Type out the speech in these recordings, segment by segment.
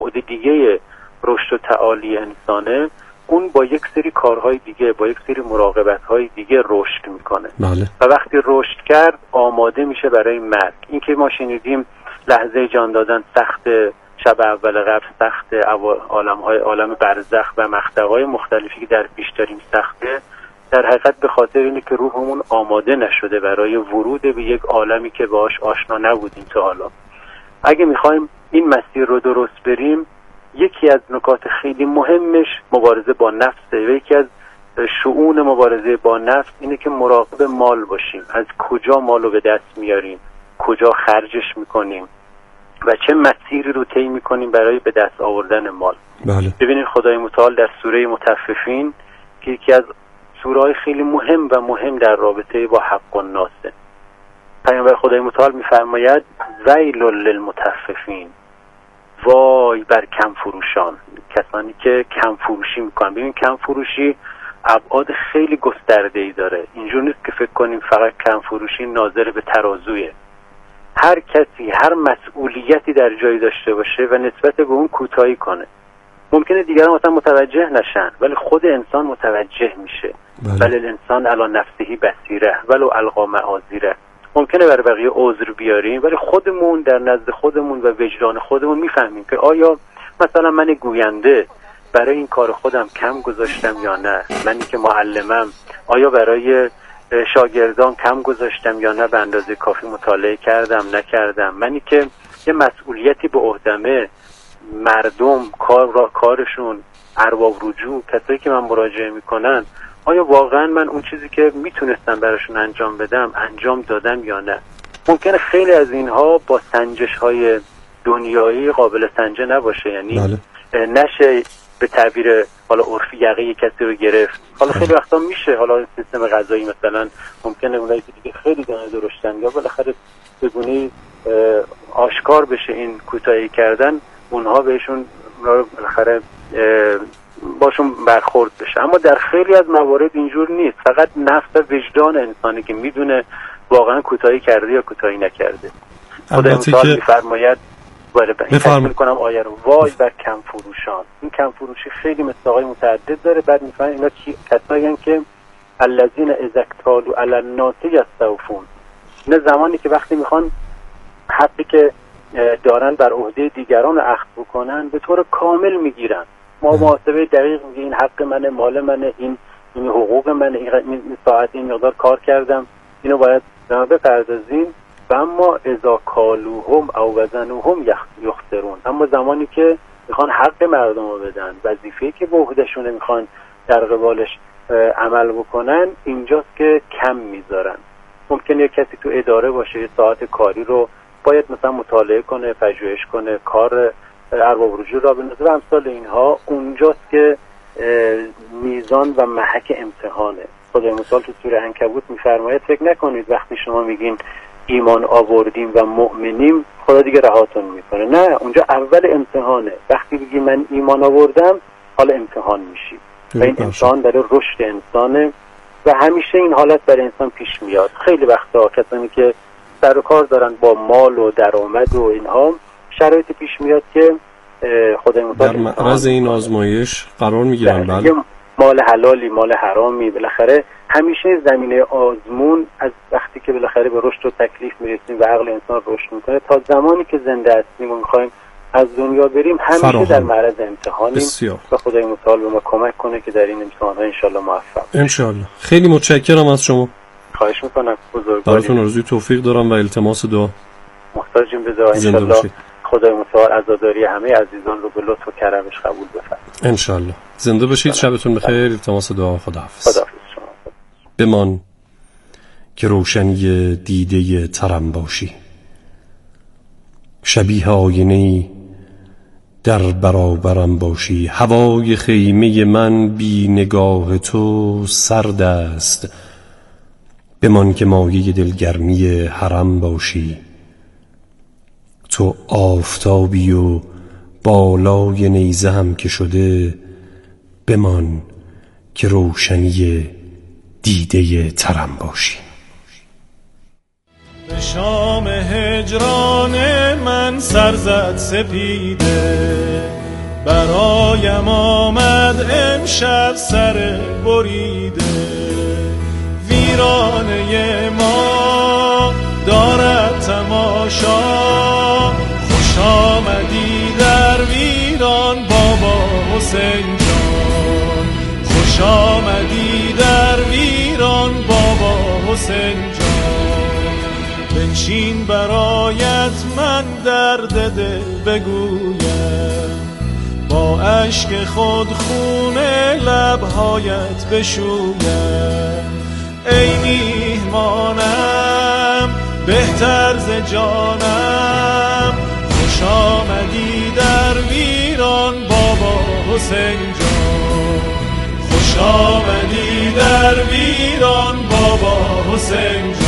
بعد دیگه رشد و تعالی انسانه، اون با یک سری کارهای دیگه، با یک سری مراقبت‌های دیگه رشد میکنه. بله. و وقتی رشد کرد آماده میشه برای مرگ. این که ما شنیدیم لحظه جان دادن سخت، شب اول قبر سخت، عالم برزخ و مقطع‌های مختلفی که در پیش داریم سخته، در حقیقت به خاطر اینه که روحمون آماده نشده برای ورود به یک عالمی که باهاش آشنا نبودیم تا حالا. اگه میخوایم این مسیر رو درست بریم، یکی از نکات خیلی مهمش مبارزه با نفسه و یکی از شؤون مبارزه با نفس اینه که مراقب مال باشیم. از کجا مال رو به دست میاریم، کجا خرجش میکنیم و چه مسیری رو طی میکنیم برای به دست آوردن مال. بله. ببینید خدای متعال در سوره مطففین که یکی از سوره‌های خیلی مهم در رابطه با حق الناسه، پیامبر خدای متعال میفرماید ویل للمطففین، وای بر کم فروشان، کسانی که کم فروشی میکنن. ببین کم فروشی ابعاد خیلی گسترده‌ای داره. اینجور نیست که فکر کنیم فقط کم فروشی ناظر به ترازویه. هر کسی هر مسئولیتی در جایی داشته باشه و نسبت به اون کوتاهی کنه. ممکنه دیگران مثلا متوجه نشن ولی خود انسان متوجه میشه. ولی الانسان علی نفسه بصیره ولو القا معاذیره. ممکنه برای بقیه عذر بیاریم ولی خودمون در نزد خودمون و وجدان خودمون میفهمیم که آیا مثلا من گوینده برای این کار خودم کم گذاشتم یا نه، منی که معلمم آیا برای شاگردان کم گذاشتم یا نه، به اندازه کافی مطالعه کردم نکردم، منی که یه مسئولیتی به عهدمه، مردم کارشون ارباب رجوع، کسایی که من مراجعه میکنن، آیا واقعا من اون چیزی که میتونستم براشون انجام بدم انجام دادم یا نه. ممکنه خیلی از اینها با سنجش های دنیایی قابل سنجه نباشه، یعنی نشه به تعبیر حالا عرفی یقه کسی رو گرفت. حالا خیلی وقتا میشه، حالا سیستم غذایی مثلا ممکنه اونایی که دیگه خیلی دانه درشتن یا بالاخره به گونه‌ای آشکار بشه این کوتاهی کردن، اونها بهشون بالاخره باشون برخورد بشه. اما در خیلی از موارد اینجور نیست، فقط نفس و وجدان انسانی که میدونه واقعا کوتاهی کرده یا کوتاهی نکرده. خدا امثال میفرماید میکنم آیه رو، وای بر کم فروشان. این کم فروشی خیلی مثالای متعدد داره. بعد میفرماید اینا کسایی که الذین اذا اکتالوا علی الناس یستوفون، نه زمانی که وقتی میخوان حقی که دارن بر عهده دیگران اخذ بکنن به طور کامل میگیرن. ما محاسبه دقیق میگه این حق منه، مال منه، این حقوق منه، این ساعت این مقدار کار کردم، اینو باید بپردازین. و اما اذا کالوهم او وزنوهم یخسرون، اما زمانی که میخوان حق مردم رو بدن، وظیفه‌ای که به عهدهشونه میخوان در قبالش عمل بکنن، اینجاست که کم میذارن. ممکنه یک کسی تو اداره باشه، یه ساعت کاری رو باید مثلا مطالعه کنه، پژوهش کنه، کار ارباب رجوع را بندازه و امثال اینها. اونجاست که میزان و محک امتحانه. خدای مثال تو سوره عنکبوت میفرماید فکر نکنید وقتی شما میگین ایمان آوردیم و مؤمنیم خدا دیگه رهاتون میکنه. نه، اونجا اول امتحانه. وقتی میگی من ایمان آوردم حالا امتحان میشی و این امتحان برای رشد انسانه و همیشه این حالت برای انسان پیش میاد. خیلی وقتا کسانی که سر و کار دارن با مال و درآمد و اینها، شرایط پیش میاد که خدای متعال در معرض این آزمایش قرار میگیرن. بله، مال حلالی مال حرامی، بالاخره همیشه زمینه آزمون از وقتی که بالاخره به رشد و تکلیف میرسیم و عقل انسان رشد میکنه تا زمانی که زنده هستیم و میخوایم از دنیا بریم همیشه در معرض امتحانیم. و خدای متعال به ما کمک کنه که در این امتحان‌ها انشالله موفق بشیم. انشالله. خیلی متشکرم از شما. خواهش میکنم. بزرگواری. براتون آرزوی توفیق دارم و التماس دعا. محتاجیم به دعا. انشالله خدای متعال عزاداری همه عزیزان رو به لطف و کرمش قبول بفرماید. انشالله. زنده باشید. شبتون بخیر. التماس دعا. خداحافظ. خداحافظ. بمان که روشنی دیده ترم باشی، شبیه آینه‌ای در برابرم باشی. هوای خیمه من بی نگاه تو سرد است، بمان که مایه دلگرمی حرم باشی. تو آفتابی و بالای نیزه هم که شده، بمان که روشنی دیده ترم باشی. به شام هجران من سر زد سپیده، برایم آمد امشب سر بریده، ویرانه ما دارد تماشا. خوش آمدی در ویران بابا حسین جان، خوش آمدی در ویران بابا حسین جان. بنشین برایت من درد دل بگویم، با اشک خود خون لبهایت بشویم. ای میهمانم بهتر ز جانم، خوش آمدی در ویران بابا حسین جان، خوش آمدی در ویران بابا حسین جان.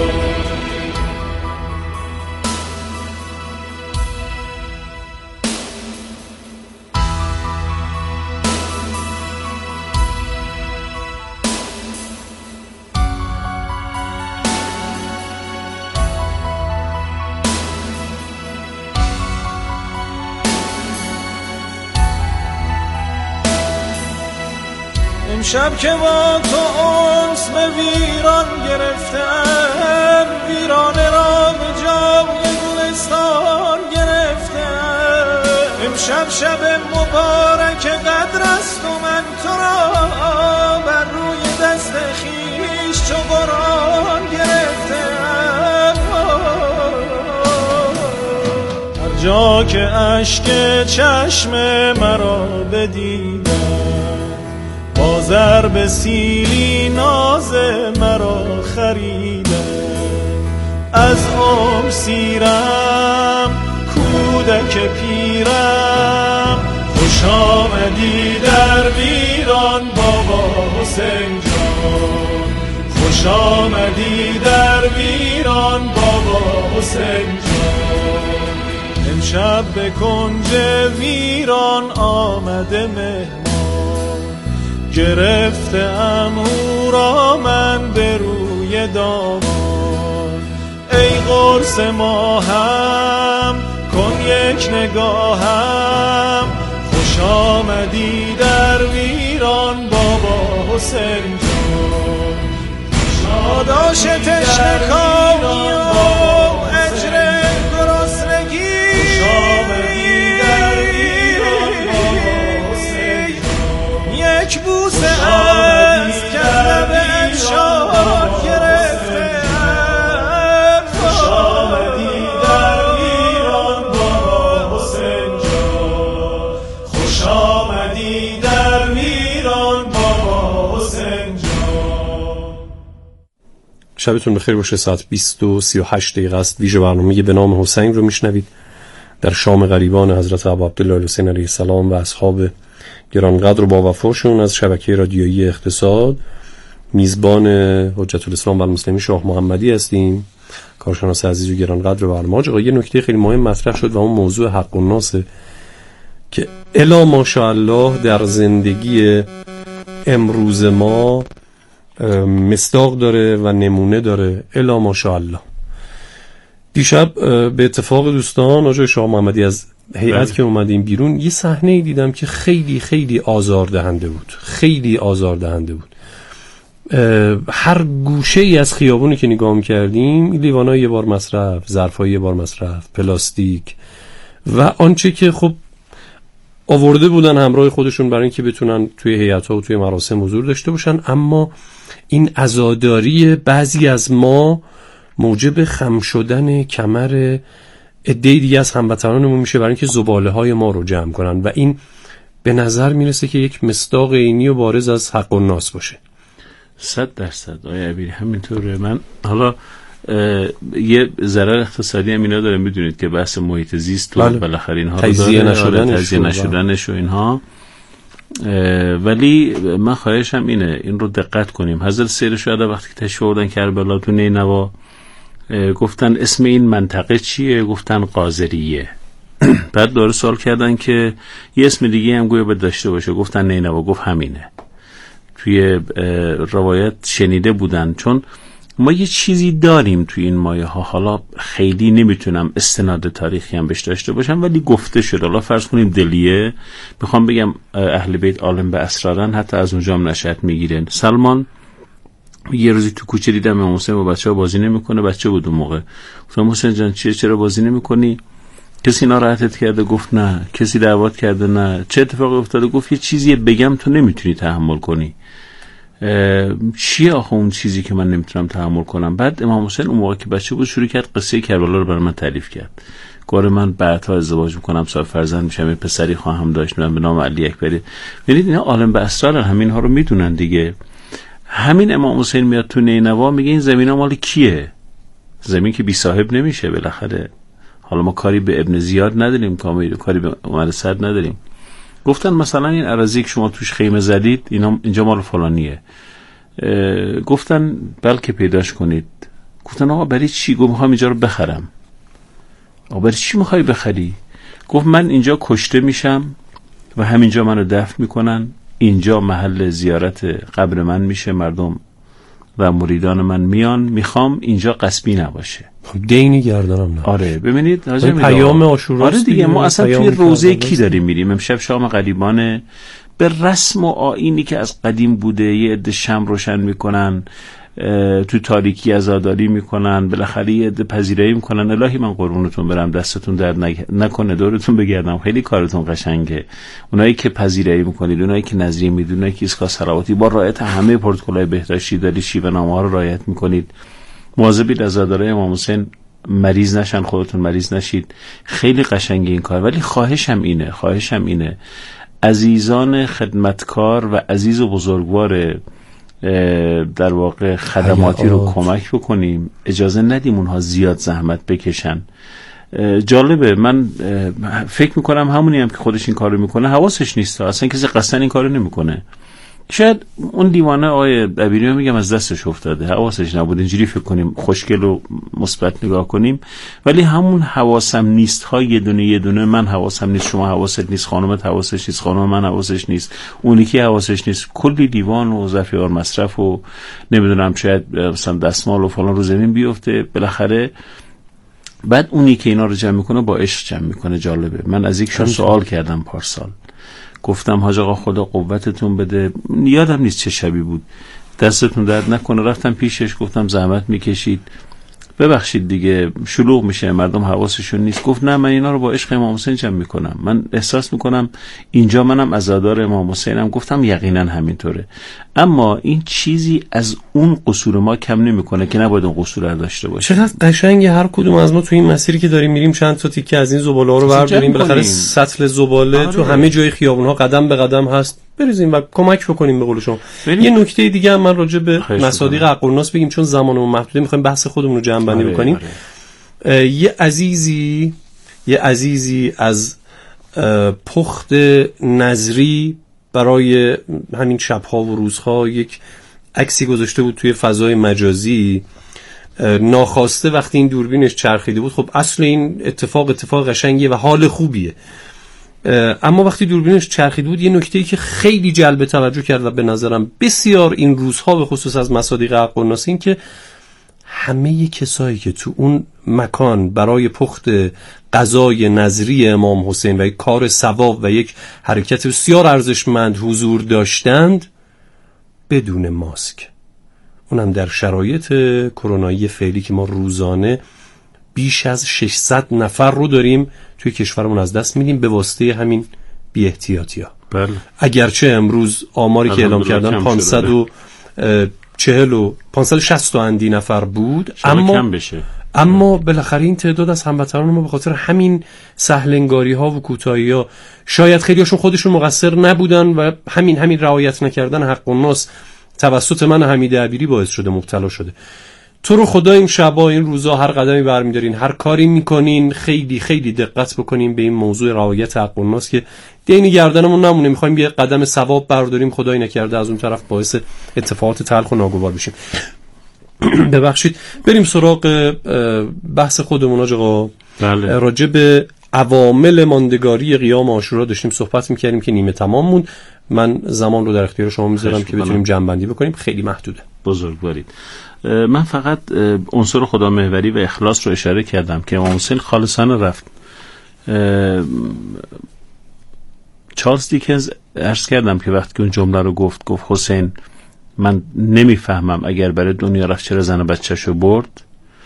امشب که با تو انس به ویران گرفتم، ویرانه را به جای گلستان گرفتم. امشب شب مبارک قدر است و من تو را بر روی دست خویش چو قرآن گرفتم. هر جا که اشک چشم مرا بدیدم، با ضرب سیلی ناز مرا خریده. از عمر سیرم کودک پیرم، خوش آمدی در ویران بابا حسین جان، خوش آمدی در ویران بابا حسین جان. امشب به کنج ویران آمده مهمان، گرفتم او را من به روی دامان. ای قرص ماهم کن یک نگاهم، خوش آمدی در ویران بابا حسین جان. شاداش تشنه کامی و اجر گرسنگی، خوش آمدی در ویران بابا حسین جان. یک بوسه از کلب انشاد گرفتم، خوش آمدی در ویران بابا حسین جان، خوش آمدی در ویران بابا حسین جان. شبتون بخیر باشه. ساعت 20:38 است. ویژه برنامه به نام حسین رو میشنوید در شام غریبان حضرت ابا عبدالله الحسین علیه السلام و اصحاب گرانقدر و با وفاشون از شبکه رادیویی اقتصاد. میزبان حجت الاسلام و المسلمین شاه محمدی هستیم، کارشناس عزیز و گرانقدر برنامه. آقا یه نکته خیلی مهم مطرح شد و اون موضوع حق الناس که الا ماشاءالله در زندگی امروز ما مصداق داره و نمونه داره. الا ماشاءالله. دیشب به اتفاق دوستان آقای شاه محمدی از هیئت که اومدیم بیرون یه صحنه دیدم که خیلی خیلی آزاردهنده بود، خیلی آزاردهنده بود. هر گوشه ای از خیابونی که نگاه می‌کردیم لیوانای یه بار مصرف، ظرفای یه بار مصرف، پلاستیک و آنچه که خب آورده بودن همراه خودشون برای اینکه بتونن توی هیئت‌ها و توی مراسم حضور داشته باشن. اما این عزاداری بعضی از ما موجب خم شدن کمر عده‌ای دیگه از هموطنانمون میشه برای اینکه زباله‌های ما رو جمع کنن و این به نظر میرسه که یک مصداق عینی و بارز از حق الناس باشه. 100% آقای عبیری همینطوره. من حالا یه ضرر اقتصادی هم اینا داره، میدونید که بحث محیط زیست و بالاخره اینها رو تجزیه نشدنش و اینها. ولی من خواهشم اینه این رو دقت کنیم. حضرت سید شهدا وقتی که تشریف آوردن کربلا تو نینوا گفتن اسم این منطقه چیه؟ گفتن قاذریه. بعد داره سوال کردن که یه اسم دیگه هم گویا باید داشته باشه، گفتن نینوا. گفت همینه. توی روایت شنیده بودن، چون ما یه چیزی داریم توی این مایه ها، حالا خیلی نمیتونم استناد تاریخی هم بهش داشته باشم ولی گفته شده. حالا فرض کنیم دلیه، میخوام بگم اهل بیت عالم به اسرارن، حتی از اونجا هم نشأت میگیرن. سلمان یه روزی تو کوچه دیدم امام حسین با بچه‌ها بازی نمیکنه، بچه بود اون موقع. گفتم حسین جان چرا بازی نمیکنی؟ کسی ناراحتت کرده؟ گفت نه. کسی دعوت کرده؟ نه. چه اتفاقی افتاده؟ گفت یه چیزی بگم تو نمیتونی تحمل کنی. چیه آخه اون چیزی که من نمیتونم تحمل کنم؟ بعد امام حسین اون موقع که بچه بود شروع کرد قصه کربلا رو برای من تعریف کرد. گفت من بعدها ازدواج میکنم، صاحب فرزند میشم، یه پسری خواهم داشت من به نام علی اکبری. ببینید اینا عالم به اسرار همین ها رو میدونن دیگه. همین امام حسین میاد تو نینوا میگه این زمینا مال کیه؟ زمین که بی صاحب نمیشه بالاخره. حالا ما کاری به ابن زیاد نداریم، کاری به عمر سعد نداریم. گفتن مثلا این اراضی که شما توش خیمه زدید اینجا مال فلانیه. گفتن بلکه پیداش کنید. گفتن آقا برای چی؟ گفت میخوام اینجا رو بخرم. آقا برای چی میخوای بخری؟ گفت من اینجا کشته میشم و همینجا منو دفن میکنن، اینجا محل زیارت قبر من میشه، مردم و مریدان من میان، میخوام اینجا غصبی نباشه. دینی گردنم نه. آره ببینید حاجی پیام عاشورا. آره دیگه ما اصلا توی روزه کی داریم میریم؟ امشب شام غریبانه، به رسم و آیینی که از قدیم بوده یه عده شمع روشن میکنن، تو تاریکی عزاداری میکنن، بالاخره یه عده پذیرایی میکنن. الهی من قربونتون برم، دستتون درد نکنه، دورتون بگردم، خیلی کارتون قشنگه. اونایی که پذیرایی میکنید، اونایی که نظریه میدونید، اونایی که ایستگاه صلواتی با رعایت همه پروتکل‌های بهداشتی داری شیوه نامه‌ها رو رعایت میکنید، مواظبید عزادارای امام حسین مریض نشن، خودتون مریض نشید. خیلی قشنگه این کار. ولی خواهشم اینه عزیزان خدمتکار و عزیز و بزرگوار در واقع خدماتی رو کمک بکنیم، اجازه ندیم اونها زیاد زحمت بکشن. جالبه، من فکر میکنم همونی هم که خودش این کارو میکنه حواسش نیست، اصلا کسی قصدن این کارو نمیکنه. شاید اون دیوانه آقای دبیری میگم از دستش افتاده، حواسش نبود. اینجوری فکر کنیم خوشگل و مثبت نگاه کنیم، ولی همون حواسم نیست ها یه دونه من حواسم نیست، شما حواست نیست، خانومت حواسش نیست، خانم من حواسش نیست، اونی که حواسش نیست، کلی دیوان و ظرفیار مصرف و نمیدونم شاید مثلا دستمال و فلان رو زمین بیفته بالاخره. بعد اونی که اینا رو جمع میکنه با عشق جمع میکنه. جالبه، من از یکشون سوال کردم پارسال، گفتم حاج آقا خدا قوتتون بده، یادم نیست چه شبی بود، دستتون درد نکنه. رفتم پیشش گفتم زحمت میکشید، ببخشید دیگه شلوغ میشه، مردم حواسشون نیست. گفت نه من اینا رو با عشق امام حسین جمع میکنم، من احساس میکنم اینجا منم عزادار امام حسینم. گفتم یقینا همینطوره، اما این چیزی از اون قصور ما کم نمیکنه که نباید اون قصور رو داشته باشه. چقدر قشنگه هر کدوم از ما تو این مسیری که داریم میریم چند تا تیکه از این زباله ها رو برداریم، بالاخره سطل زباله تو همه جای خیابون ها قدم به قدم هست، بریزیم و کمک بکنیم به قول شما. یه نکته دیگه هم من راجع به مصادیق حق الناس بگیم، چون زمانمون محدوده، میخوایم بحث خودمون رو جمع بندی بکنیم. یه عزیزی از پخت نظری برای همین شب‌ها و روزها یک عکسی گذاشته بود توی فضای مجازی، ناخواسته وقتی این دوربینش چرخیده بود. خب اصل این اتفاق قشنگیه و حال خوبیه، اما وقتی دوربینش چرخیده بود یه نکته‌ای که خیلی جلب توجه کرد و به نظرم بسیار این روزها به خصوص از مصادیق حق الناس، این که همه کسایی که تو اون مکان برای پخت غذای نظری امام حسین و یک کار ثواب و یک حرکت بسیار ارزشمند حضور داشتند بدون ماسک، اونم در شرایط کرونایی فعلی که ما روزانه بیش از 600 نفر رو داریم توی کشورمون از دست میدیم به واسطه همین بی احتیاطی ها. بله. اگرچه امروز آماری که اعلام کردن 560 اندی نفر بود، اما بالاخره این تعداد از هموطنان ما به خاطر همین سهلنگاری ها و کوتاهی ها، شاید خیلی هاشون خودشون مقصر نبودن و همین رعایت نکردن حق الناس توسط من حمید عبیری باعث شده مبتلا شده. تو رو خدا این شبا این روزا هر قدمی برمیدارین، هر کاری میکنین، خیلی خیلی دقت بکنین به این موضوع رعایت حق الناس که دین گردنمون نمونه. میخوایم یه قدم ثواب برداریم، خدایی نکرده از اون طرف باعث اتفاقات تلخ و ناگوار بشیم. ببخشید، بریم سراغ بحث خودمون آقا. بله. راجع به عوامل ماندگاری قیام عاشورا داشتیم صحبت میکردیم که نیمه تمام موند. من زمان رو در اختیار شما میذارم که بتونیم جمع‌بندی بکنیم، خیلی محدوده. بزرگوارید. من فقط عنصر خدا محوری و اخلاص رو اشاره کردم که امام حسین خالصانه رفت. چارلز دیکنز عرض کردم که وقتی که اون جمله رو گفت حسین من نمیفهمم اگر برای دنیا رفت چرا زن و بچه‌شو برد،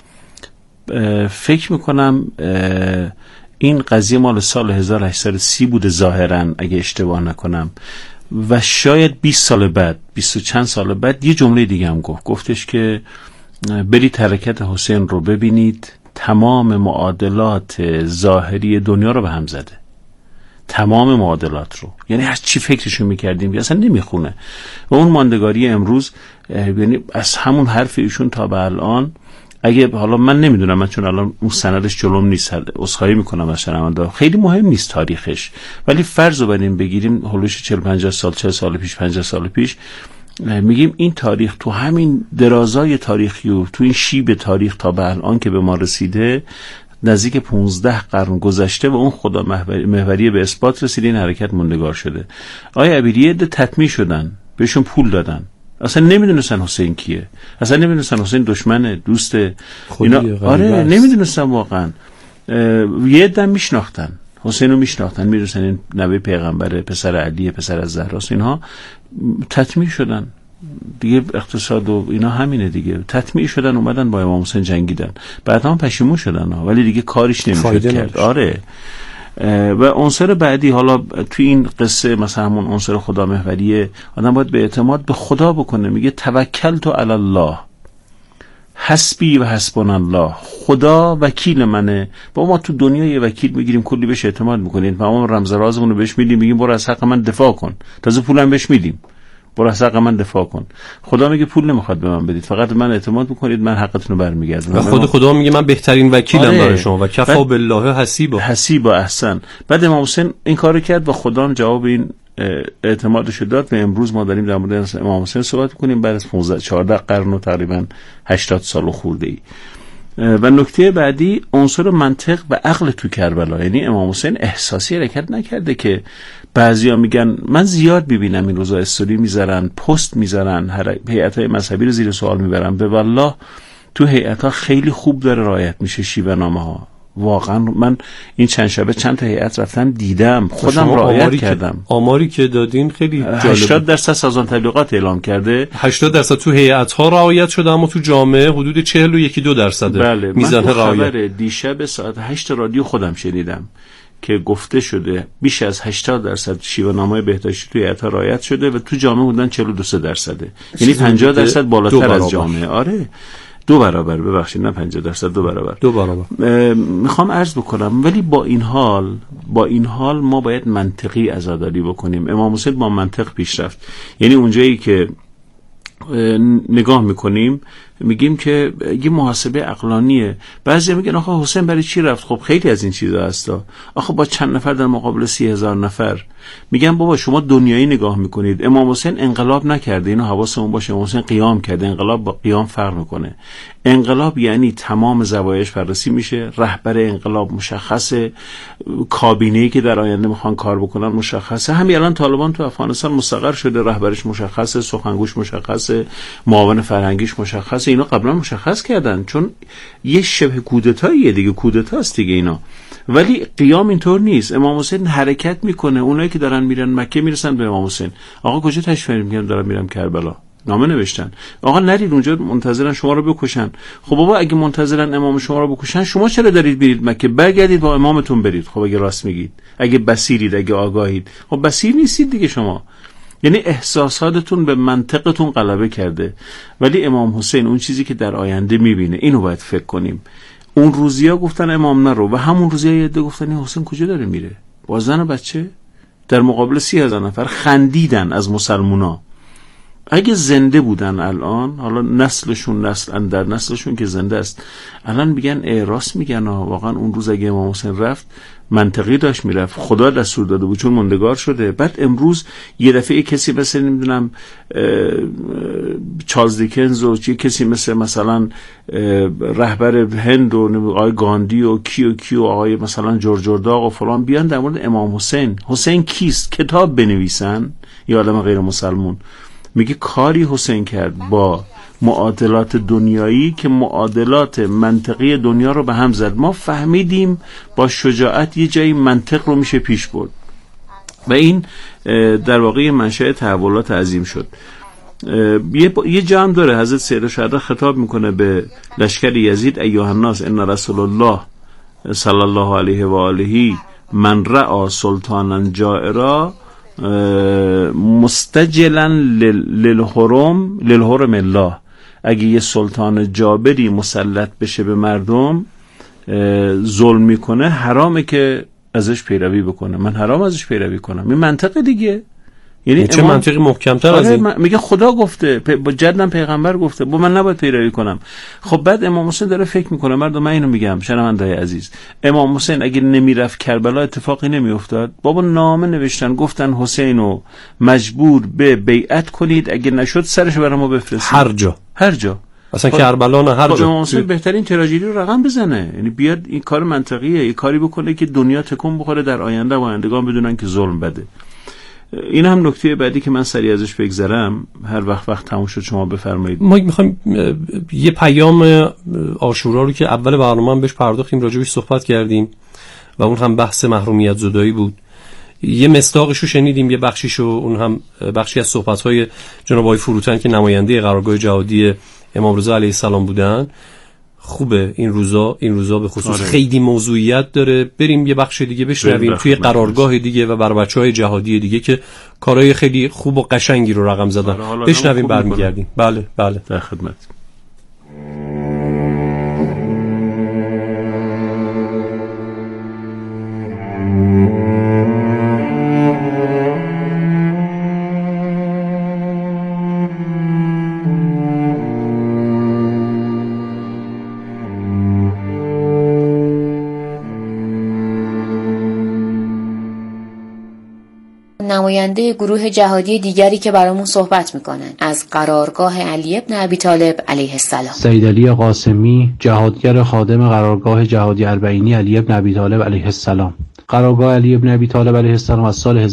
فکر میکنم این قضیه مال سال 1830 بوده ظاهرا اگه اشتباه نکنم، و شاید 20 سال بعد 20 و چند سال بعد یه جمله دیگه هم گفتش که برید حرکت حسین رو ببینید، تمام معادلات ظاهری دنیا رو به هم زده، تمام معادلات رو، یعنی هر چی فکرشو میکردیم اصلا نمیخونه. و اون ماندگاری امروز یعنی از همون حرف ایشون تا به الان، اگه حالا من نمیدونم، من چون الان اون سندش جلوم نیست عذرخواهی میکنم از شنوندا، خیلی مهم نیست تاریخش، ولی فرض رو بریم بگیریم هولوش 40-50 سال 40 سال پیش 50 سال پیش، میگیم این تاریخ تو همین درازای تاریخی و تو این شیب تاریخ تا به الان که به ما رسیده نزدیک 15 قرن گذشته و اون خدا محوری به اثبات رسیده، این حرکت موندگار شده. آیا عبیریه تطمیع شدن، بهشون پول دادن، اصلا نمیدونستن حسین کیه، اصلا نمیدونستن حسین دشمنه دوست اینا، آره نمیدونستن واقعا. یه دم میشناختن حسین رو، میشناختن، میدونستن این نبی پیغمبره، پسر علیه، پسر از زهراست، اینها تطمیع شدن دیگه. اقتصاد و اینا همینه دیگه، تطمیع شدن، اومدن با امام حسین جنگیدن، بعد هم پشیمون شدن ولی دیگه کارش نمیشد کرد. آره. و عنصر بعدی، حالا توی این قصه مثلا همون عنصر خدا محوریه، آدم باید به اعتماد به خدا بکنه. میگه توکلت علی الله حسبی و حسبنا الله، خدا وکیل منه. با ما تو دنیا یه وکیل میگیریم کلی بهش اعتماد میکنیم، تمام رمز رازمون رو بهش میدیم، میگیم برو از حق من دفاع کن، تازه پولم بهش میدیم، برو از حق من دفاع کن. خدا میگه پول نمیخواد به من بدید، فقط من اعتماد میکنید، من حقتون رو برمیگردونم. و خدا میگه من بهترین وکیلم برای شما و کفا بالله حسیبا. احسن. بعد امام حسین این کارو کرد و خدا هم جواب این اعتمادش رو داد و امروز ما داریم در مورد امام حسین صحبت میکنیم بعد از 14 قرن و تقریبا 80 سال خورده ای. و نکته بعدی عنصر منطق و عقل تو کربلا، یعنی امام حسین احساسی حرکت نکرده که بعضیا میگن، من زیاد میبینم این روزا استوری میذارن، پست میذارن، هیئت‌های مذهبی رو زیر سوال میبرن. به والله تو هیئت‌ها خیلی خوب داره رعایت میشه شیوه‌نامه‌ها. واقعا من این چند شبه چند تا هیئت رفتم دیدم، خودم رعایت کردم. آماری که دادین خیلی جالب. 80% سازمان تبلیغات اعلام کرده، 80% تو هیئت‌ها رعایت شده، اما تو جامعه حدود 41-2% بله. میزان رعایت. من خبر دیشب ساعت 8 رادیو خودم شنیدم که گفته شده بیش از 80% شیوه‌نامه‌های بهداشتی توی هیئت‌ها رعایت شده و تو جامعه حدوداً 42%، یعنی 50% بالاتر از جامعه. آره 2 برابر، ببخشید نه 50%، 2 برابر. میخوام عرض بکنم، ولی با این حال ما باید منطقی عزاداری بکنیم. امام حسین با منطق پیش رفت، یعنی اونجایی که نگاه میکنیم میگیم که یه محاسبه عقلانیه. بعضی میگن آخه حسین برای چی رفت؟ خب خیلی از این چیزا هستا، آخه با چند نفر در مقابل 30,000 نفر. میگن بابا شما دنیایی نگاه میکنید، امام حسین انقلاب نکرده، اینو حواسمون باشه. امام حسین قیام کرده، انقلاب با قیام فرق میکنه. انقلاب یعنی تمام زوایاش بررسی میشه، رهبر انقلاب مشخصه، کابینه‌ای که در آینده میخوان کار بکنن مشخصه. همین الان طالبان تو افغانستان مستقر شده، رهبرش مشخصه، سخنگوش مشخصه، معاون فرهنگیش مشخصه. اینا قبلا مشخص کردن، چون یه شبه کودتاییه دیگه، کودتاست دیگه اینا. ولی قیام اینطور نیست. امام حسین حرکت میکنه، اونایی که دارن میرن مکه میرسن به امام حسین، آقا کجا تشریف میگن؟ دارم میرم کربلا. نامه نوشتن، آقا نرید اونجا، منتظرن شما رو بکشن. خب بابا اگه منتظرن امام شما رو بکشن، شما چرا دارید برید مکه؟ برگردید با امامتون برید. خب اگه راست میگید، اگه بصیرید، اگه آگاهید، خب بصیر نیستید دیگه شما. یعنی احساساتتون به منطقتون غلبه کرده. ولی امام حسین اون چیزی که در آینده میبینه، اینو باید فکر کنیم. اون روزیا گفتن امام نرو و همون روزیا یه عده گفتن حسین کجا داره میره؟ با زن و بچه در مقابل 30,000 نفر خندیدن از مسلمونا. اگه زنده بودن الان، حالا نسلشون، نسل در نسلشون که زنده است، الان میگن راست میگن واقعا اون روز اگه امام حسین رفت منطقی داشت میرفت، خدا دستور داده بود چون موندگار شده. بعد امروز یه دفعه کسی مثل نمیدونم چارلز دیکنز و کسی مثلا رهبر هند و آقای گاندی و کی و آقای مثلا جورج ارداق و فلان بیان در مورد امام حسین کیست کتاب بنویسن، یا آدم غیر مسلمون میگه کاری حسین کرد با معادلات دنیایی که معادلات منطقی دنیا رو به هم زد. ما فهمیدیم با شجاعت یه جایی منطق رو میشه پیش برد و این در واقع منشأ تحولات عظیم شد. یه جا هم داره حضرت سید الشهدا خطاب میکنه به لشکر یزید: ایها الناس ان رسول الله صلی الله علیه و آله من رأى سلطانا جائرا مستجلا للحرم الله. اگه یه سلطان جابری مسلط بشه به مردم ظلم میکنه، حرامه که ازش پیروی بکنه. من حرام ازش پیروی کنم. این منطقه دیگه، یعنی چه منطقی محکم‌تر از این؟ میگه خدا گفته، با جدم پیغمبر گفته، با من نباید پیروی کنم. خب بعد امام حسین داره فکر میکنه. مردم من اینو میگم شنونده‌های عزیز، امام حسین اگه نمیرفت کربلا اتفاقی نمیافتاد. بابا نامه نوشتن گفتن حسینو مجبور به بیعت کنید، اگه نشد سرش برای ما بفرستید هر جا. اصلا کربلا نه هر جا. امام حسین بهترین تراژدی رو رقم بزنه، یعنی بیاد این کار منطقیه، یه کاری بکنه که دنیا تکون بخوره در آینده و آیندگان بدونن که ظلم بده. این هم نکته بعدی که من سریع ازش بگذرم، هر وقت تموم شد شما بفرمایید. ما میخوایم یه پیام عاشورا رو که اول برنامه هم بهش پرداختیم، راجعش صحبت کردیم و اون هم بحث محرومیت زدایی بود. یه مصداقش رو شنیدیم، یه بخشیش رو، اون هم بخشی از صحبت‌های جناب آقای فروتن که نماینده قرارگاه جهادی امام رضا علیه السلام بودن. خوبه این روزا به خصوص خیلی موضوعیت داره. بریم یه بخش دیگه بشنویم توی قرارگاه دیگه و بر بچهای جهادی دیگه که کارهای خیلی خوب و قشنگی رو رقم زدن. بشنویم برمیگردیم. بله در خدمت. نماینده گروه جهادی دیگری که برامون صحبت میکنن از قرارگاه علی ابن ابی طالب علیه السلام. سید علی قاسمی، جهادگر خادم قرارگاه جهادی اربعینی علی ابن ابی طالب علیه السلام. قرارگاه علی ابن ابی طالب علیه السلام از سال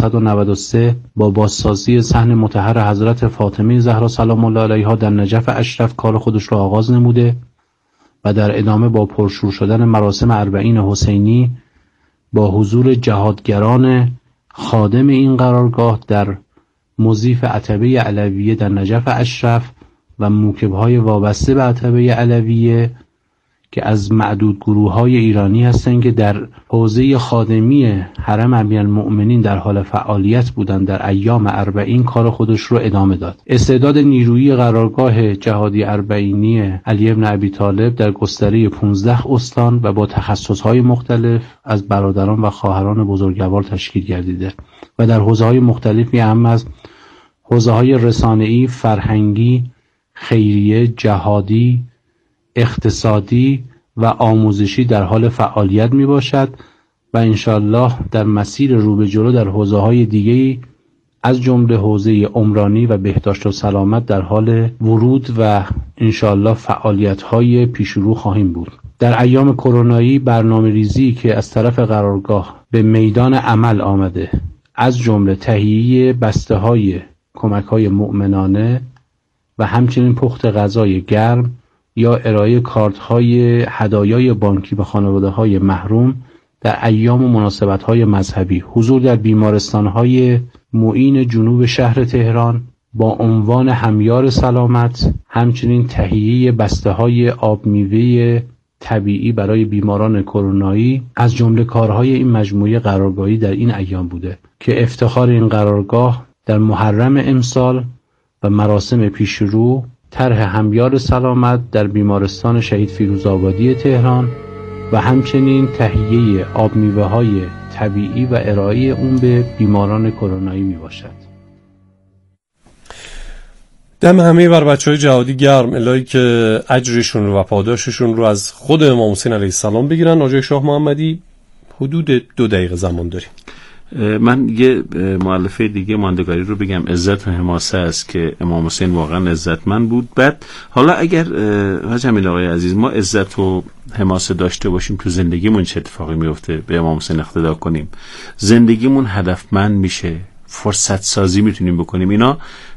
1393 با بازسازی صحن مطهر حضرت فاطمه زهرا سلام الله علیها در نجف اشرف کار خودش را آغاز نموده و در ادامه با پرشور شدن مراسم اربعین حسینی با حضور جهادگران خادم این قرارگاه در مضیف عتبه علویه در نجف اشرف و موکب‌های وابسته به عتبه علویه که از معدود گروه‌های ایرانی هستند که در حوزه خادمی حرم امیرالمؤمنین در حال فعالیت بودند، در ایام اربعین کار خودش رو ادامه داد. استعداد نیرویی قرارگاه جهادی اربعینی علی ابن ابی طالب در گستره 15 استان و با تخصص‌های مختلف از برادران و خواهران بزرگوار تشکیل گردیده و در حوزه‌های مختلفی هم از حوزه‌های رسانه‌ای، فرهنگی، خیریه، جهادی، اقتصادی و آموزشی در حال فعالیت می باشد و انشالله در مسیر رو به جلو در حوزه‌های دیگه‌ای از جمله حوزه عمرانی و بهداشت و سلامت در حال ورود و انشالله فعالیت‌های پیشرو خواهیم بود. در ایام کرونایی برنامه‌ریزی که از طرف قرارگاه به میدان عمل آمده، از جمله تهیه بسته‌های کمک‌های مؤمنانه و همچنین پخت غذای گرم یا ارائه کارت‌های هدایای بانکی به خانواده‌های محروم در ایام و مناسبت‌های مذهبی، حضور در بیمارستان‌های معین جنوب شهر تهران با عنوان همیار سلامت، همچنین تهیه بسته‌های آب میوه طبیعی برای بیماران کرونایی از جمله کارهای این مجموعه قرارگاهی در این ایام بوده که افتخار این قرارگاه در محرم امسال و مراسم پیشرو طرح همیار سلامت در بیمارستان شهید فیروزآبادی تهران و همچنین تهیه آب میوه‌های طبیعی و ارائه اون به بیماران کرونایی می باشد. دم همه بر بچهای جهادی گرم، الهی که اجرشون رو و پاداششون رو از خود امام حسین علیه السلام بگیرن. آقای شاه محمدی، حدود 2 دقیقه زمان داریم. من یه مؤلفه دیگه ماندگاری رو بگم، عزت و حماسه است که امام حسین واقعا عزتمند بود. بعد حالا اگر حاج امین آقای عزیز ما عزت و حماسه داشته باشیم تو زندگیمون چه اتفاقی میفته؟ به امام حسین اقتدا کنیم، زندگیمون هدفمند میشه، فرصت سازی میتونیم بکنیم. اینا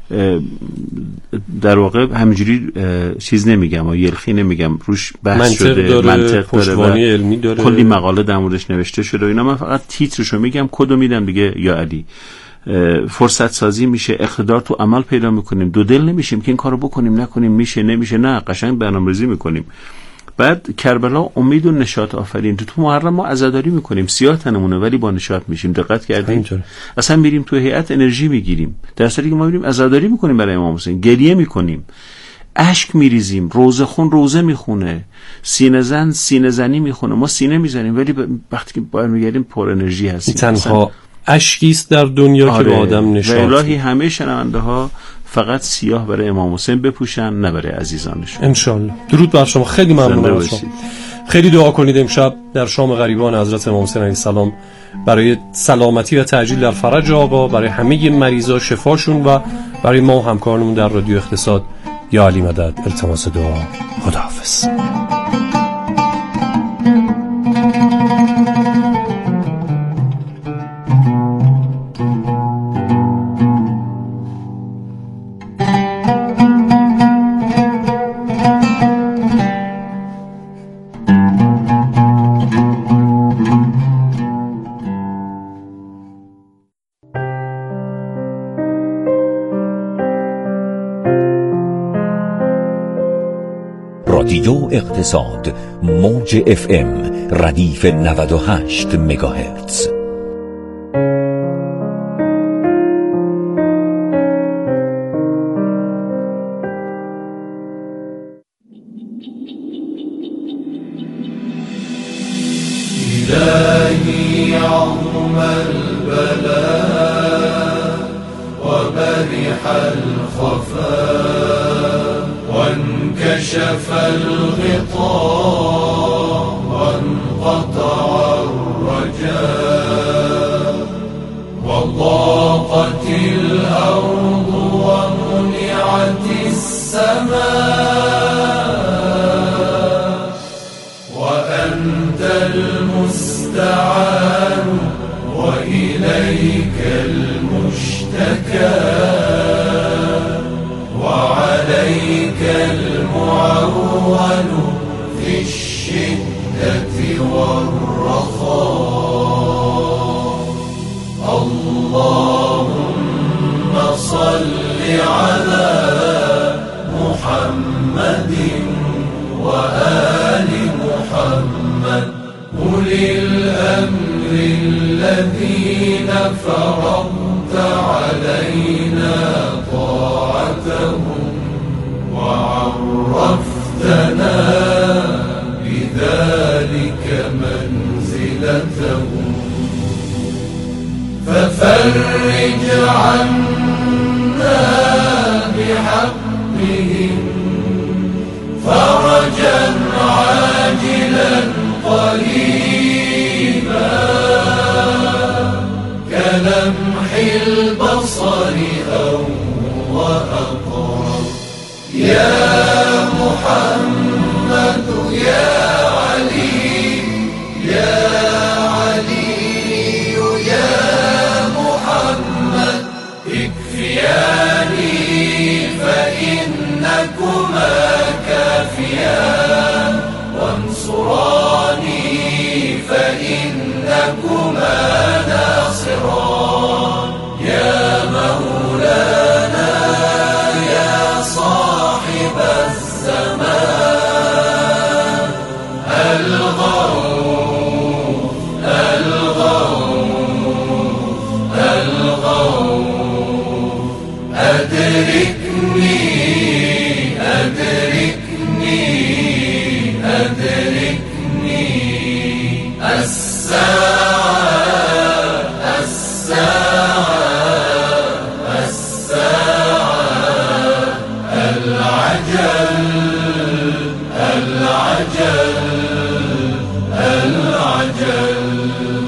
در واقع همینجوری چیز نمیگم و یلخی نمیگم، روش بحث شده، منطق داره، علمی داره، کلی مقاله در موردش نوشته شده. اینا من فقط تیترشو میگم، کدو میدم دیگه یا علی. فرصت سازی میشه، اقتدار تو عمل پیدا میکنیم، دو دل نمیشیم که این کارو بکنیم نکنیم، میشه نمیشه، نه قشنگ برنامه‌ریزی میکنیم. بعد کربلا امید و نشاط آفرین. تو محرم ما عزاداری میکنیم، سیاه تنمونه ولی با نشاط میشیم. دقت کردیم؟ اصلا میریم تو هیئت انرژی میگیریم، در صورتی که ما میریم عزاداری میکنیم برای امام حسین، گریه میکنیم، اشک میریزیم، روزه خون روزه میخونه، سینه زن سینه زنی میخونه، ما سینه میزنیم ولی وقتی که باید میگردیم پر انرژی هستیم. تنها اشکیست در دنیا که به آدم نشاط. الهی همه شنونده ها فقط سیاه برای امام حسین بپوشن، نه برای عزیزانشون. انشالله. درود بر شما، خیلی ممنونم از شما. خیلی دعا کنید امشب در شام غریبان حضرت امام حسین علیه السلام برای سلامتی و تعجیل در فرج آقا، برای همه مریضا شفاشون و برای ما و همکارانمون در رادیو اقتصاد. یا علی مدد. التماس دعا. خداحافظ. رادیو اقتصاد، موج FM ردیف 98 مگاهرتز. إلهي عظم البلاء وبرح الخفاء وانكشف الغطاء وانقطع الرجاء وضاقت الأرض ومنعت السماء وأنت المستعان وإليك المشتكى وعليك المعول في الشدة والرخاء. اللهم صل على محمد وآل محمد أولي الأمر الذين فرضت علينا طاعتهم وعرفتنا بذلك منزلتهم ففرج عنا بحقهم فرجا عاجلا قريبا كلمح البصر أو وأقرب. يا محمد يا علي يا علي يا محمد اكفياني فإنكما كافيان وانصراني فإنكما ناصران. يا مولانا يا صاحب الزمان الغوث الغوث الغوث أدركني أدركني أدركني الساعة الساعة الساعة العجل العجل العجل.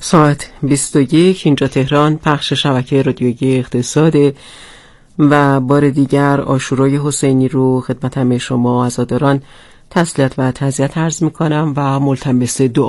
ساعت 21 اینجا تهران، پخش شبکه رادیویی اقتصاد و بار دیگر عاشورای حسینی رو خدمت همه شما عزاداران تسلیت و تعزیت عرض میکنم و ملتمس دعا